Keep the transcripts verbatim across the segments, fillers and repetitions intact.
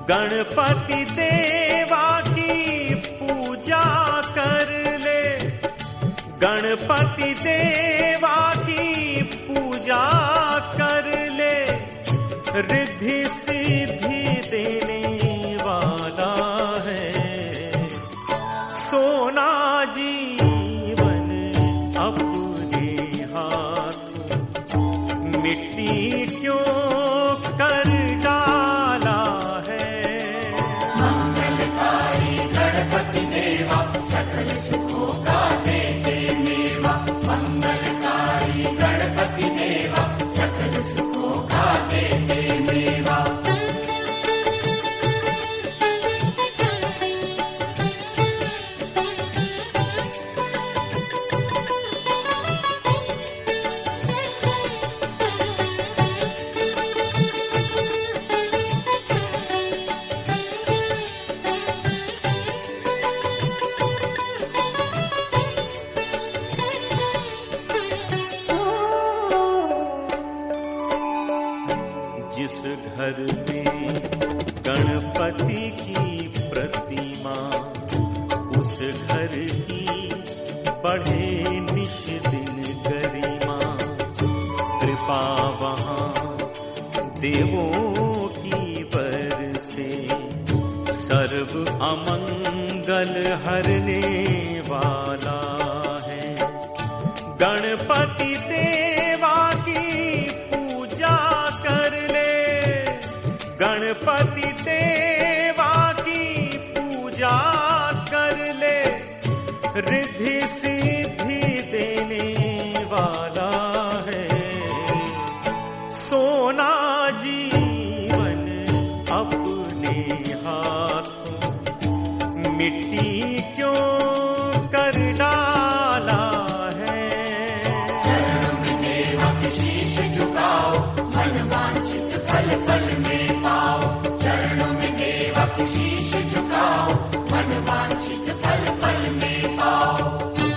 गणपति देवा की पूजा कर ले, गणपति देवा की पूजा कर ले, रिद्धि सिद्धि देने वाला है। सोना जीवन अपने हाथों मिट्टी क्यों कर डाला है। मंगलकारी गणपति देवा सकल सुखों का देते मेवा, मंगलकारी गणपति देवा सकल सुखों का देते मेवा। जिस घर में गणपति की प्रतिमा, उस घर की बढ़े निश दिन गरिमा। कृपा वहाँ देवों की बरसे, सर्व अमंगल हरने वाला है। गणपति देवा की पूजा कर ले, गणपति देवा की पूजा कर ले, रिद्धि सिद्धि देने वाला है। सोना जीवन अपने हाथों मिट्टी क्यों कर डाला है। चरणों में देवा के शीश झुकाओ, मन वांछित फल फल में पाओ। चरणों में देवा के शीश झुकाओ, मन वांछित फल फल में पाओ।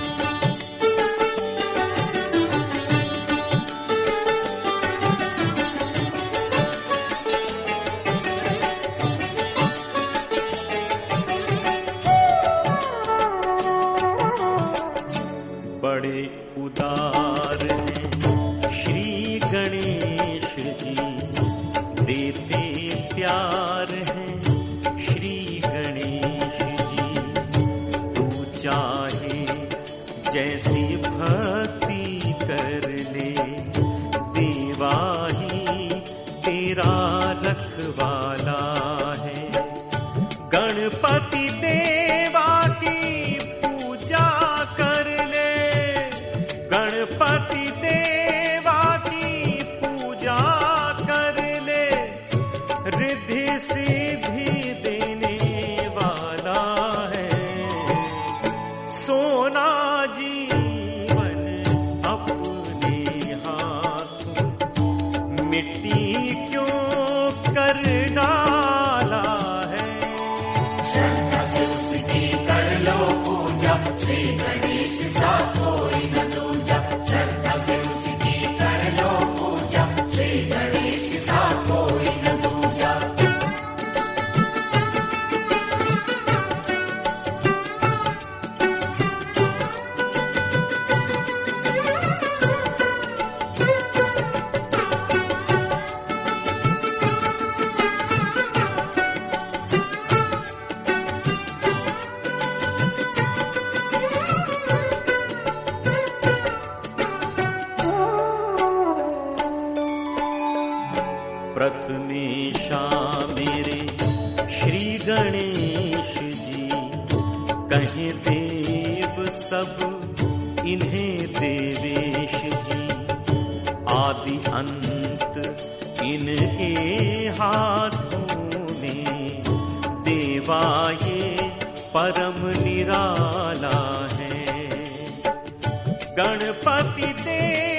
बड़े उदार हैं श्री गणेश जी, देते प्यार हैं श्री गणेश जी। तू चाहे जैसी भक्ति कर ले, देवा ही तेरा रखवाला है। गणपति देवा की पूजा कर ले, गणपति देवा की पूजा कर ले, रिद्धि सिद्धि देने वाला है। सोना जीवन अपने हाथों मिट्टी क्यों कर डाला है। श्रद्धा से उसकी कर लो पूजा, श्री गणेश सा कोई न दूजा। श्रद्धा से उसकी कर लो पूजा, श्री गणेश सा कोई न दूजा। प्रथमेशा मेरे श्री गणेश जी, कहें देव सब इन्हें देवेश जी। आदि अंत इनके हाथों में, देवा ये परम निराला है। गणपति देव